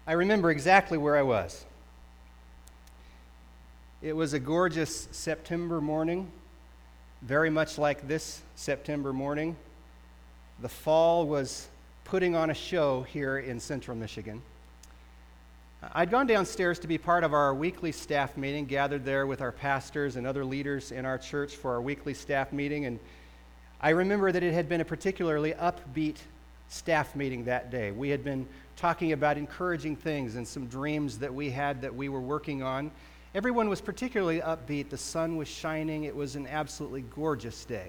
I remember exactly where I was. It was a gorgeous September morning, very much like this September morning. The fall was putting on a show here in central Michigan. I'd gone downstairs to be part of our weekly staff meeting, gathered there with our pastors and other leaders in our church for our weekly staff meeting, and I remember that it had been a particularly upbeat staff meeting that day. We had been talking about encouraging things and some dreams that we had that we were working on. Everyone was particularly upbeat. The sun was shining. It was an absolutely gorgeous day.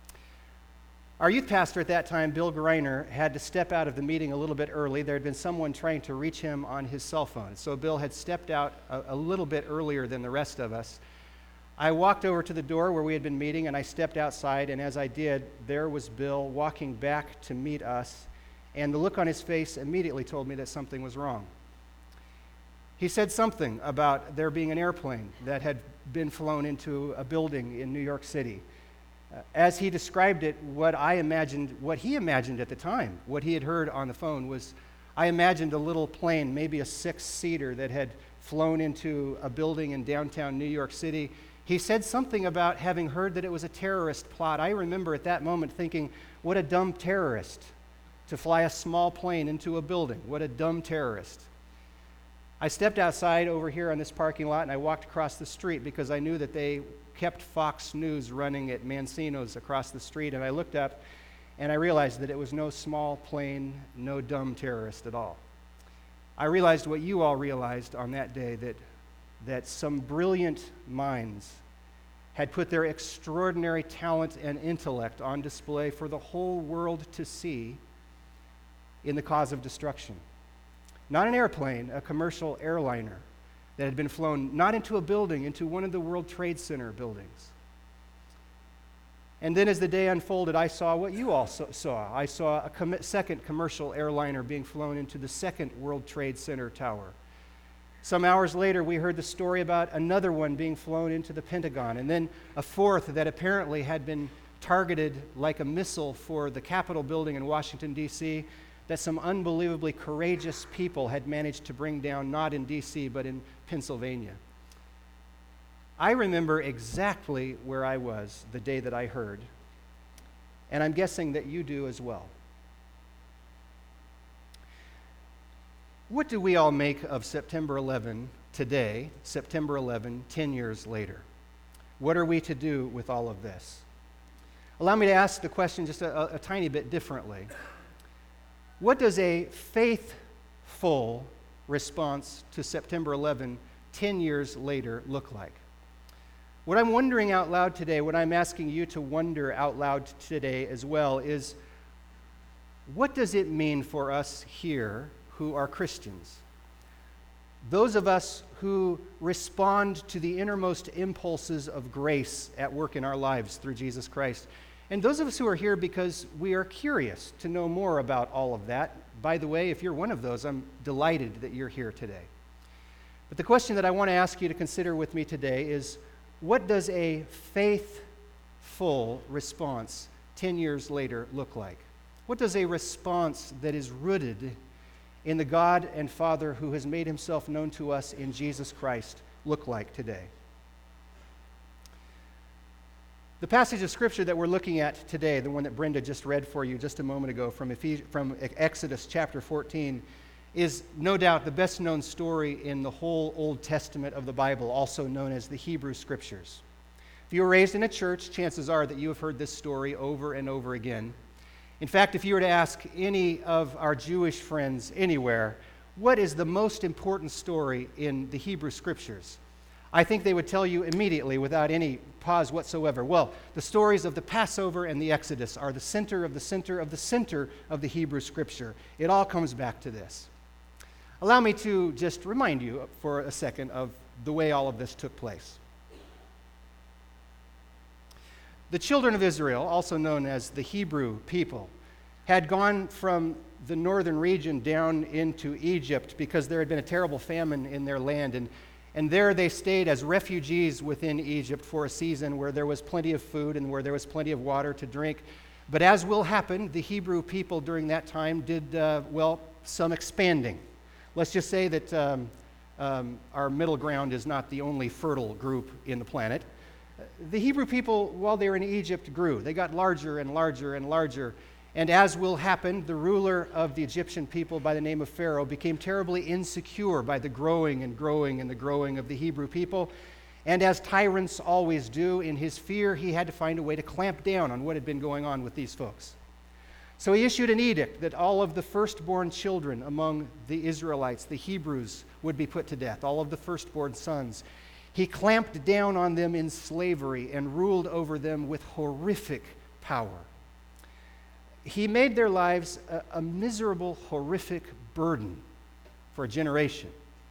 Our youth pastor at that time, Bill Greiner, had to step out of the meeting a little bit early. There had been someone trying to reach him on his cell phone. So Bill had stepped out a little bit earlier than the rest of us. I walked over to the door where we had been meeting, and I stepped outside, and as I did, there was Bill walking back to meet us, and the look on his face immediately told me that something was wrong. He said something about there being an airplane that had been flown into a building in New York City. As he described it, what he imagined at the time, what he had heard on the phone was, I imagined a little plane, maybe a 6-seater that had flown into a building in downtown New York City. He said something about having heard that it was a terrorist plot. I remember at that moment thinking, what a dumb terrorist to fly a small plane into a building. What a dumb terrorist. I stepped outside over here on this parking lot and I walked across the street because I knew that they kept Fox News running at Mancino's across the street, and I looked up and I realized that it was no small plane, no dumb terrorist at all. I realized what you all realized on that day, that some brilliant minds had put their extraordinary talent and intellect on display for the whole world to see in the cause of destruction. Not an airplane, a commercial airliner that had been flown not into a building, into one of the World Trade Center buildings. And then as the day unfolded, I saw what you all saw. I saw a second commercial airliner being flown into the second World Trade Center tower. Some hours later, we heard the story about another one being flown into the Pentagon, and then a fourth that apparently had been targeted like a missile for the Capitol building in Washington, D.C., that some unbelievably courageous people had managed to bring down, not in D.C., but in Pennsylvania. I remember exactly where I was the day that I heard, and I'm guessing that you do as well. What do we all make of September 11 today, September 11, 10 years later? What are we to do with all of this? Allow me to ask the question just a tiny bit differently. What does a faithful response to September 11, 10 years later, look like? What I'm wondering out loud today, what I'm asking you to wonder out loud today as well, is what does it mean for us here who are Christians? Those of us who respond to the innermost impulses of grace at work in our lives through Jesus Christ. And those of us who are here because we are curious to know more about all of that. By the way, if you're one of those, I'm delighted that you're here today. But the question that I want to ask you to consider with me today is, what does a faithful response 10 years later look like? What does a response that is rooted in the God and Father who has made himself known to us in Jesus Christ look like today? The passage of Scripture that we're looking at today, the one that Brenda just read for you just a moment ago from Exodus chapter 14, is no doubt the best known story in the whole Old Testament of the Bible, also known as the Hebrew Scriptures. If you were raised in a church, chances are that you have heard this story over and over again. In fact, if you were to ask any of our Jewish friends anywhere, what is the most important story in the Hebrew Scriptures? I think they would tell you immediately without any pause whatsoever. Well, the stories of the Passover and the Exodus are the center of the center of the center of the Hebrew Scripture. It all comes back to this. Allow me to just remind you for a second of the way all of this took place. The children of Israel, also known as the Hebrew people, had gone from the northern region down into Egypt because there had been a terrible famine in their land, and there they stayed as refugees within Egypt for a season where there was plenty of food and where there was plenty of water to drink. But as will happen, the Hebrew people during that time did, some expanding. Let's just say that our middle ground is not the only fertile group in the planet. The Hebrew people, while they were in Egypt, grew. They got larger and larger and larger. And as will happen, the ruler of the Egyptian people by the name of Pharaoh became terribly insecure by the growing and growing and the growing of the Hebrew people. And as tyrants always do, in his fear, he had to find a way to clamp down on what had been going on with these folks. So he issued an edict that all of the firstborn children among the Israelites, the Hebrews, would be put to death, all of the firstborn sons. He clamped down on them in slavery and ruled over them with horrific power. He made their lives a miserable, horrific burden for a generation.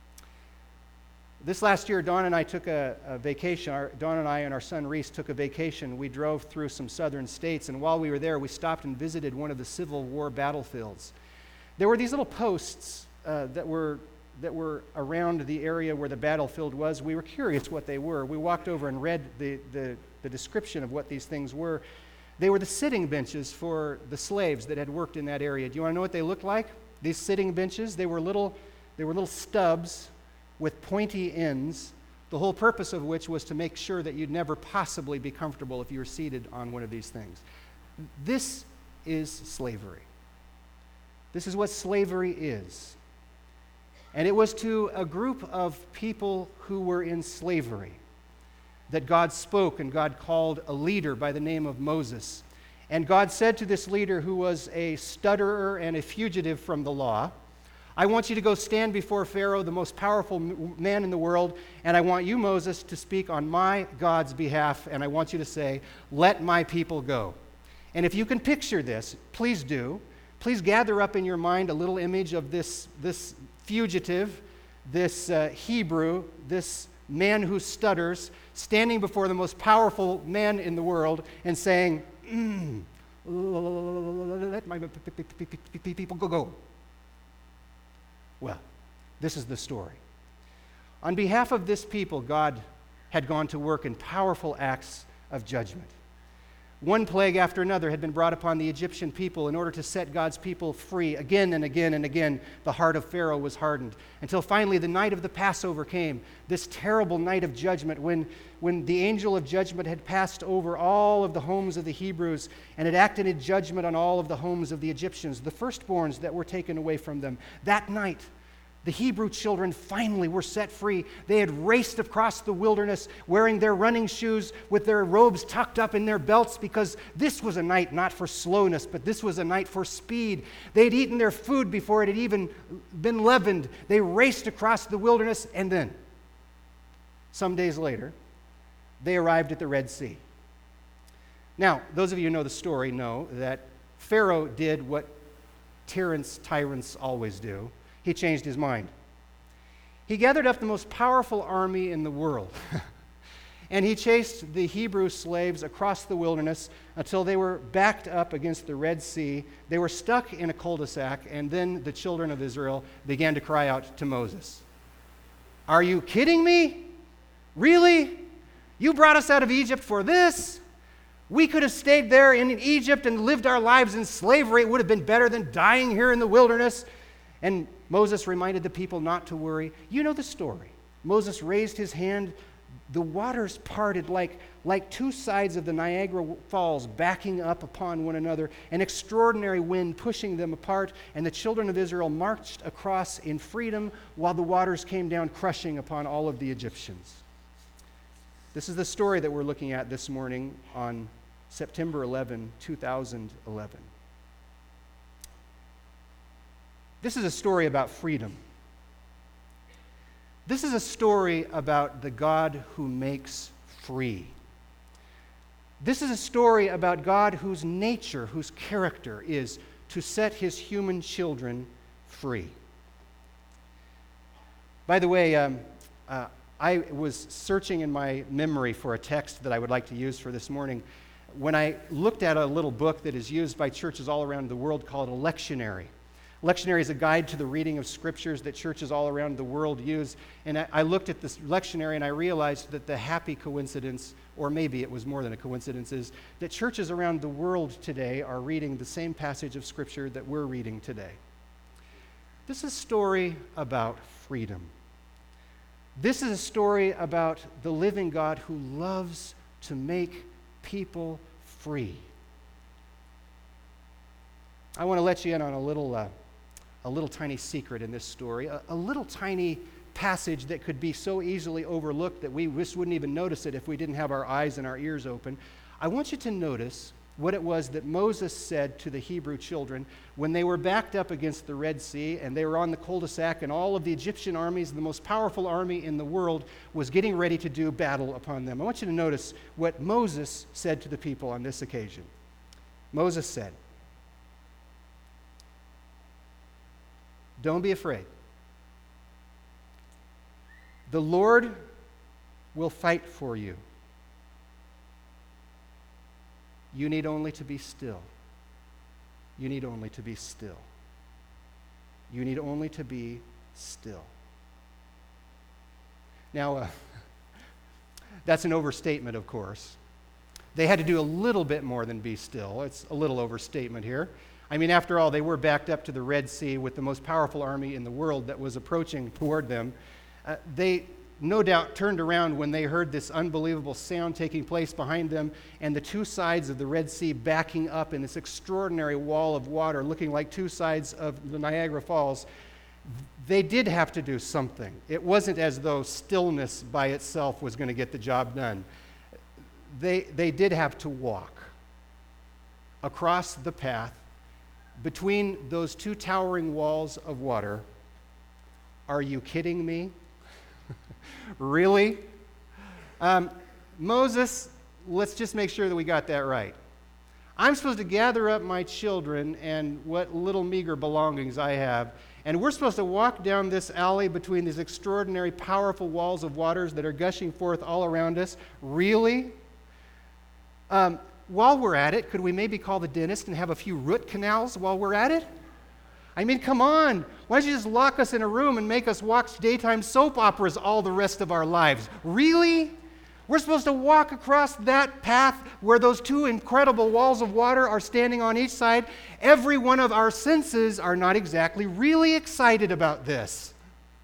This last year, Dawn and I took a vacation. Dawn and I and our son Reese took a vacation. We drove through some southern states, and while we were there, we stopped and visited one of the Civil War battlefields. There were these little posts that were around the area where the battlefield was. We were curious what they were. We walked over and read the description of what these things were. They were the sitting benches for the slaves that had worked in that area. Do you want to know what they looked like? These sitting benches, they were little stubs with pointy ends, the whole purpose of which was to make sure that you'd never possibly be comfortable if you were seated on one of these things. This is slavery. This is what slavery is. And it was to a group of people who were in slavery that God spoke, and God called a leader by the name of Moses. And God said to this leader, who was a stutterer and a fugitive from the law, I want you to go stand before Pharaoh, the most powerful man in the world, and I want you, Moses, to speak on my God's behalf, and I want you to say, let my people go. And if you can picture this, please do. Please gather up in your mind a little image of this fugitive, this Hebrew, this man who stutters, standing before the most powerful man in the world and saying, let my people go. Well, this is the story. On behalf of this people, God had gone to work in powerful acts of judgment. One plague after another had been brought upon the Egyptian people in order to set God's people free. Again and again and again, the heart of Pharaoh was hardened, until finally the night of the Passover came, this terrible night of judgment when the angel of judgment had passed over all of the homes of the Hebrews and had acted in judgment on all of the homes of the Egyptians, the firstborns that were taken away from them. That night, the Hebrew children finally were set free. They had raced across the wilderness wearing their running shoes with their robes tucked up in their belts, because this was a night not for slowness, but this was a night for speed. They had eaten their food before it had even been leavened. They raced across the wilderness, and then, some days later, they arrived at the Red Sea. Now, those of you who know the story know that Pharaoh did what tyrants always do. He changed his mind. He gathered up the most powerful army in the world, and he chased the Hebrew slaves across the wilderness until they were backed up against the Red Sea. They were stuck in a cul-de-sac, and then the children of Israel began to cry out to Moses, "Are you kidding me? Really? You brought us out of Egypt for this? We could have stayed there in Egypt and lived our lives in slavery. It would have been better than dying here in the wilderness." And Moses reminded the people not to worry. You know the story. Moses raised his hand. The waters parted like two sides of the Niagara Falls backing up upon one another, an extraordinary wind pushing them apart, and the children of Israel marched across in freedom while the waters came down crushing upon all of the Egyptians. This is the story that we're looking at this morning on September 11, 2011. This is a story about freedom. This is a story about the God who makes free. This is a story about God whose nature, whose character is to set his human children free. By the way, I was searching in my memory for a text that I would like to use for this morning when I looked at a little book that is used by churches all around the world called a lectionary. Lectionary is a guide to the reading of scriptures that churches all around the world use. And I looked at this lectionary and I realized that the happy coincidence, or maybe it was more than a coincidence, is that churches around the world today are reading the same passage of scripture that we're reading today. This is a story about freedom. This is a story about the living God who loves to make people free. I want to let you in on a little tiny secret in this story, a little tiny passage that could be so easily overlooked that we just wouldn't even notice it if we didn't have our eyes and our ears open. I want you to notice what it was that Moses said to the Hebrew children when they were backed up against the Red Sea and they were on the cul-de-sac and all of the Egyptian armies, the most powerful army in the world, was getting ready to do battle upon them. I want you to notice what Moses said to the people on this occasion. Moses said, "Don't be afraid. The Lord will fight for you. You need only to be still. You need only to be still. You need only to be still." Now, that's an overstatement, of course. They had to do a little bit more than be still. It's a little overstatement here. I mean, after all, they were backed up to the Red Sea with the most powerful army in the world that was approaching toward them. They no doubt turned around when they heard this unbelievable sound taking place behind them and the two sides of the Red Sea backing up in this extraordinary wall of water looking like two sides of the Niagara Falls. They did have to do something. It wasn't as though stillness by itself was going to get the job done. They did have to walk across the path between those two towering walls of water. Are you kidding me? Really? Moses, let's just make sure that we got that right. I'm supposed to gather up my children and what little meager belongings I have, and we're supposed to walk down this alley between these extraordinary, powerful walls of waters that are gushing forth all around us. Really? While we're at it, could we maybe call the dentist and have a few root canals while we're at it? I mean, come on. Why don't you just lock us in a room and make us watch daytime soap operas all the rest of our lives? Really? We're supposed to walk across that path where those two incredible walls of water are standing on each side. Every one of our senses are not exactly really excited about this.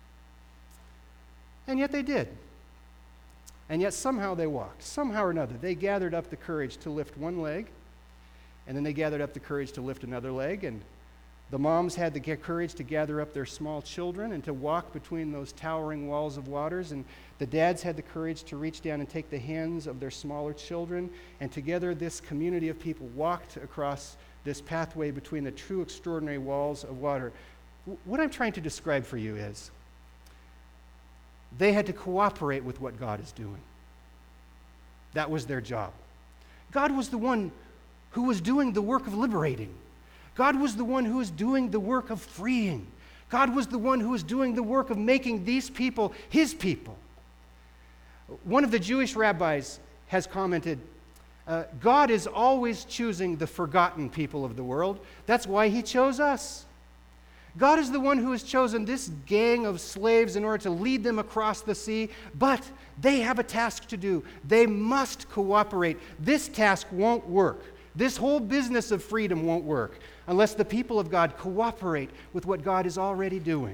And yet they did. And yet somehow they walked. Somehow or another, they gathered up the courage to lift one leg, and then they gathered up the courage to lift another leg, and the moms had the courage to gather up their small children and to walk between those towering walls of waters, and the dads had the courage to reach down and take the hands of their smaller children, and together this community of people walked across this pathway between the true extraordinary walls of water. What I'm trying to describe for you is they had to cooperate with what God is doing. That was their job. God was the one who was doing the work of liberating. God was the one who was doing the work of freeing. God was the one who was doing the work of making these people his people. One of the Jewish rabbis has commented, God is always choosing the forgotten people of the world. That's why he chose us. God is the one who has chosen this gang of slaves in order to lead them across the sea, but they have a task to do. They must cooperate. This task won't work. This whole business of freedom won't work unless the people of God cooperate with what God is already doing.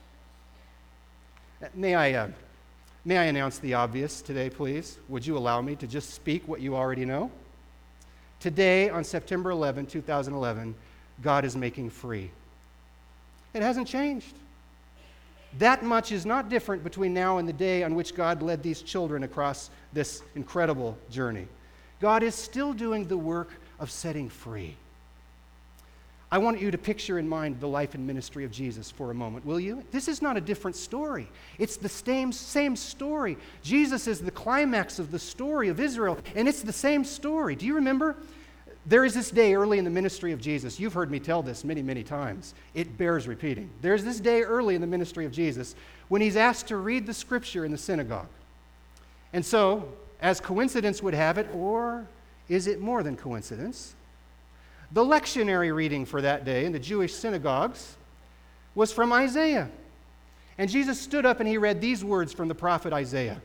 May I announce the obvious today, please? Would you allow me to just speak what you already know? Today, on September 11, 2011, God is making free. It hasn't changed. That much is not different between now and the day on which God led these children across this incredible journey. God is still doing the work of setting free. I want you to picture in mind the life and ministry of Jesus for a moment, will you? This is not a different story. It's the same story. Jesus is the climax of the story of Israel, and it's the same story. Do you remember? There is this day early in the ministry of Jesus. You've heard me tell this many, many times. It bears repeating. There's this day early in the ministry of Jesus when he's asked to read the scripture in the synagogue. And so, as coincidence would have it, or is it more than coincidence, the lectionary reading for that day in the Jewish synagogues was from Isaiah. And Jesus stood up and he read these words from the prophet Isaiah.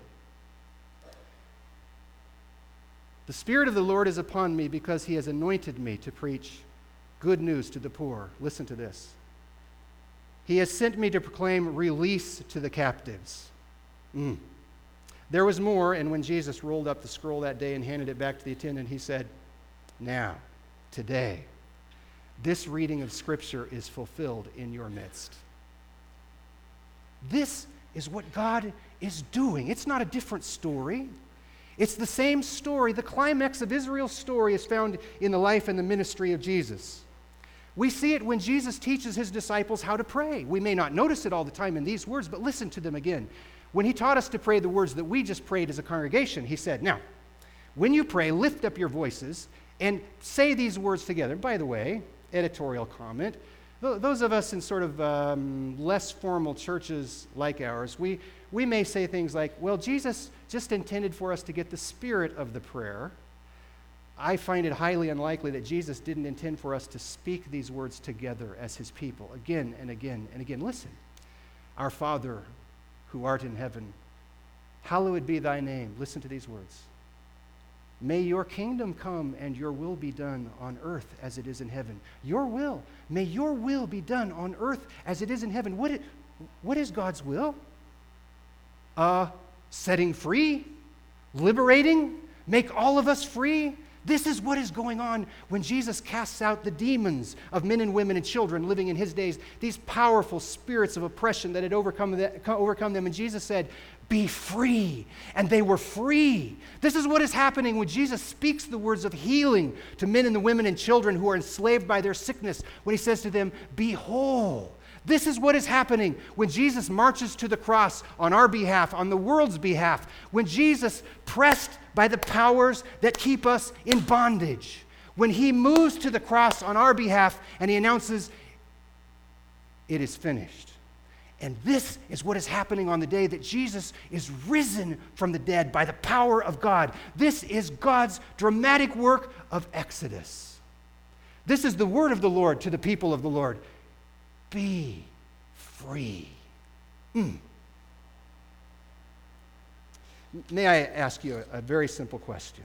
The Spirit of the Lord is upon me because he has anointed me to preach good news to the poor. Listen to this. He has sent me to proclaim release to the captives. There was more, and when Jesus rolled up the scroll that day and handed it back to the attendant, he said, "Now, today, this reading of Scripture is fulfilled in your midst." This is what God is doing. It's not a different story. It's the same story. The climax of Israel's story is found in the life and the ministry of Jesus. We see it when Jesus teaches his disciples how to pray. We may not notice it all the time in these words, but listen to them again. When he taught us to pray the words that we just prayed as a congregation, he said, "Now, when you pray, lift up your voices and say these words together." By the way, editorial comment, those of us in sort of less formal churches like ours, we may say things like, "Well, Jesus just intended for us to get the spirit of the prayer." I find it highly unlikely that Jesus didn't intend for us to speak these words together as his people again and again and again. Listen, "Our Father who art in heaven, hallowed be thy name." Listen to these words. "May your kingdom come and your will be done on earth as it is in heaven." Your will. May your will be done on earth as it is in heaven. What is God's will? Setting free, liberating, make all of us free. This is what is going on when Jesus casts out the demons of men and women and children living in his days, these powerful spirits of oppression that had overcome them. And Jesus said, "Be free." And they were free. This is what is happening when Jesus speaks the words of healing to men and the women and children who are enslaved by their sickness, when he says to them, "Be whole." This is what is happening when Jesus marches to the cross on our behalf, on the world's behalf, when Jesus, pressed by the powers that keep us in bondage, when he moves to the cross on our behalf and he announces, "It is finished." And this is what is happening on the day that Jesus is risen from the dead by the power of God. This is God's dramatic work of Exodus. This is the word of the Lord to the people of the Lord. Be free. May I ask you a very simple question?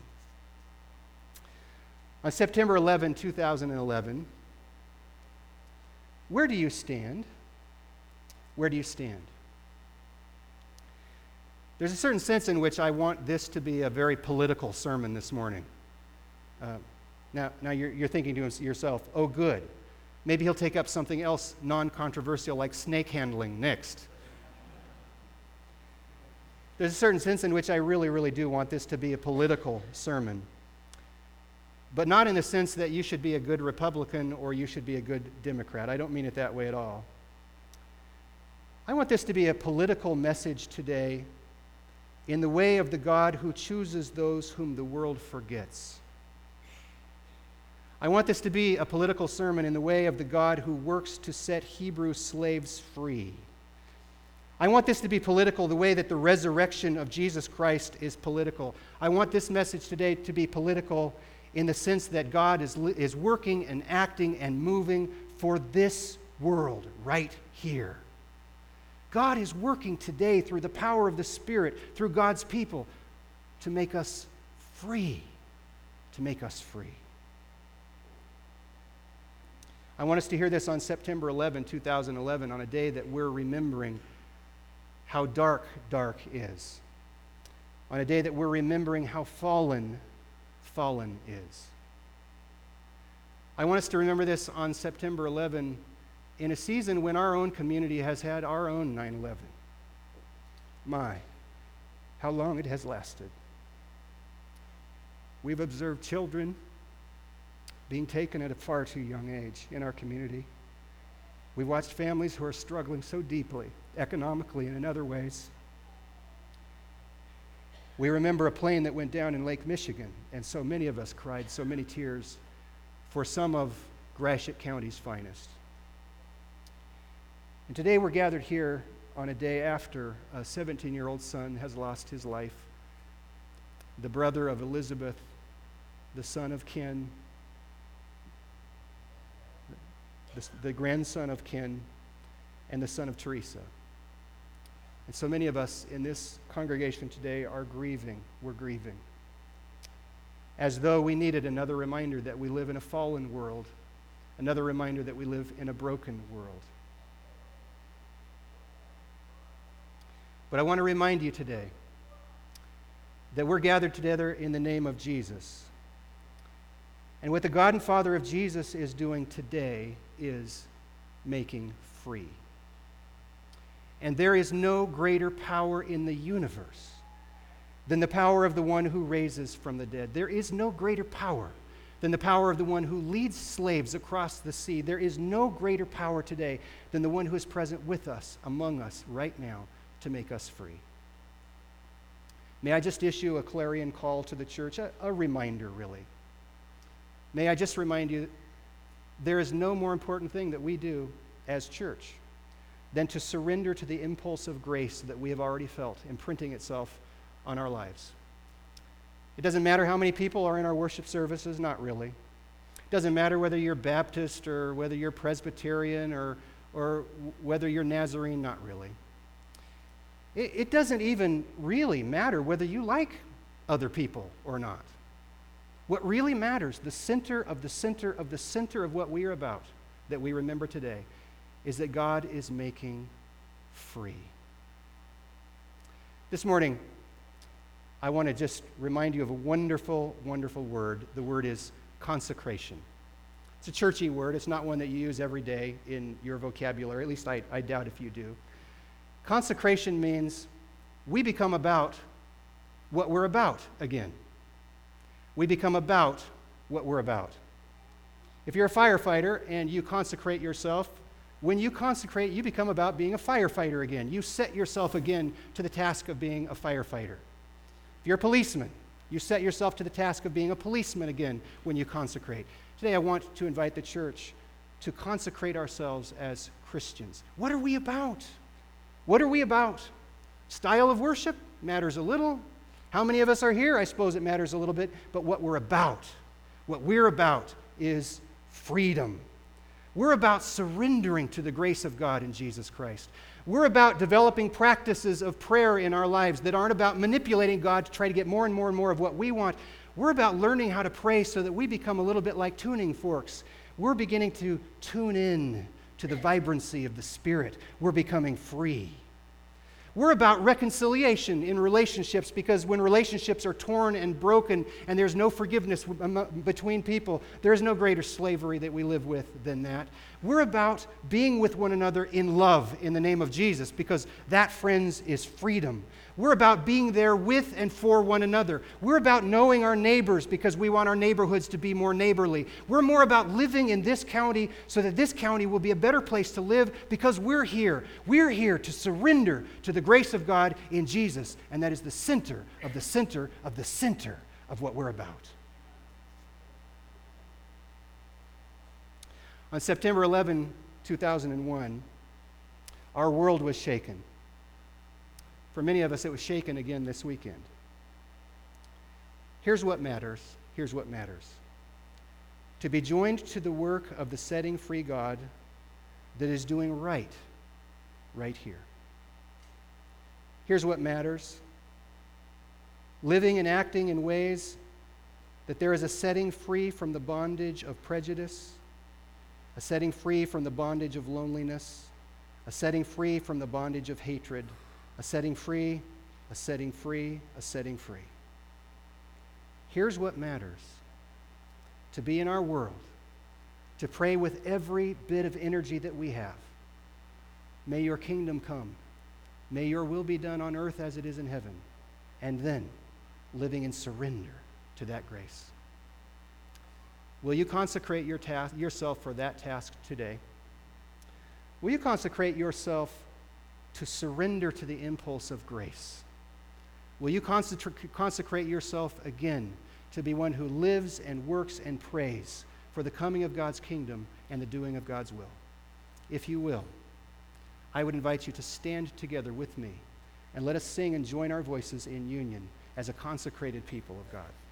On September 11, 2011, where do you stand? Where do you stand? There's a certain sense in which I want this to be a very political sermon this morning. Now you're thinking to yourself, "Oh, good. Maybe he'll take up something else non-controversial like snake handling next." There's a certain sense in which I really, really do want this to be a political sermon. But not in the sense that you should be a good Republican or you should be a good Democrat. I don't mean it that way at all. I want this to be a political message today in the way of the God who chooses those whom the world forgets. I want this to be a political sermon in the way of the God who works to set Hebrew slaves free. I want this to be political the way that the resurrection of Jesus Christ is political. I want this message today to be political in the sense that God is working and acting and moving for this world right here. God is working today through the power of the Spirit, through God's people, to make us free, to make us free. I want us to hear this on September 11, 2011, on a day that we're remembering how dark is. On a day that we're remembering how fallen is. I want us to remember this on September 11 in a season when our own community has had our own 9/11. My, how long it has lasted. We've observed children being taken at a far too young age in our community. We watched families who are struggling so deeply, economically and in other ways. We remember a plane that went down in Lake Michigan, and so many of us cried so many tears for some of Gratiot County's finest. And today we're gathered here on a day after a 17-year-old son has lost his life, the brother of Elizabeth, the son of Ken, the grandson of Ken, and the son of Teresa. And so many of us in this congregation today are grieving. We're grieving. As though we needed another reminder that we live in a fallen world, another reminder that we live in a broken world. But I want to remind you today that we're gathered together in the name of Jesus. And what the God and Father of Jesus is doing today is making free. And there is no greater power in the universe than the power of the one who raises from the dead. There is no greater power than the power of the one who leads slaves across the sea. There is no greater power today than the one who is present with us, among us, right now, to make us free. May I just issue a clarion call to the church, a reminder, really. May I just remind you, there is no more important thing that we do as church than to surrender to the impulse of grace that we have already felt imprinting itself on our lives. It doesn't matter how many people are in our worship services, not really. It doesn't matter whether you're Baptist or whether you're Presbyterian or whether you're Nazarene, not really. It doesn't even really matter whether you like other people or not. What really matters, the center of the center of the center of what we are about, that we remember today, is that God is making free. This morning, I want to just remind you of a wonderful, wonderful word. The word is consecration. It's a churchy word. It's not one that you use every day in your vocabulary. At least I doubt if you do. Consecration means we become about what we're about again. We become about what we're about. If you're a firefighter and you consecrate yourself, when you consecrate, you become about being a firefighter again. You set yourself again to the task of being a firefighter. If you're a policeman, you set yourself to the task of being a policeman again when you consecrate. Today I want to invite the church to consecrate ourselves as Christians. What are we about? What are we about? Style of worship matters a little. How many of us are here? I suppose it matters a little bit. But what we're about is freedom. We're about surrendering to the grace of God in Jesus Christ. We're about developing practices of prayer in our lives that aren't about manipulating God to try to get more and more and more of what we want. We're about learning how to pray so that we become a little bit like tuning forks. We're beginning to tune in to the vibrancy of the Spirit. We're becoming free. We're about reconciliation in relationships, because when relationships are torn and broken and there's no forgiveness between people, there's no greater slavery that we live with than that. We're about being with one another in love in the name of Jesus, because that, friends, is freedom. We're about being there with and for one another. We're about knowing our neighbors because we want our neighborhoods to be more neighborly. We're more about living in this county so that this county will be a better place to live because we're here. We're here to surrender to the grace of God in Jesus, and that is the center of the center of the center of what we're about. On September 11, 2001, our world was shaken. For many of us, it was shaken again this weekend. Here's what matters. Here's what matters. To be joined to the work of the setting free God that is doing right here. Here's what matters. Living and acting in ways that there is a setting free from the bondage of prejudice, a setting free from the bondage of loneliness, a setting free from the bondage of hatred, a setting free, a setting free, a setting free. Here's what matters. To be in our world, to pray with every bit of energy that we have. May your kingdom come. May your will be done on earth as it is in heaven. And then living in surrender to that grace. Will you consecrate yourself for that task today? Will you consecrate yourself to surrender to the impulse of grace? Will you consecrate yourself again to be one who lives and works and prays for the coming of God's kingdom and the doing of God's will? If you will, I would invite you to stand together with me and let us sing and join our voices in union as a consecrated people of God.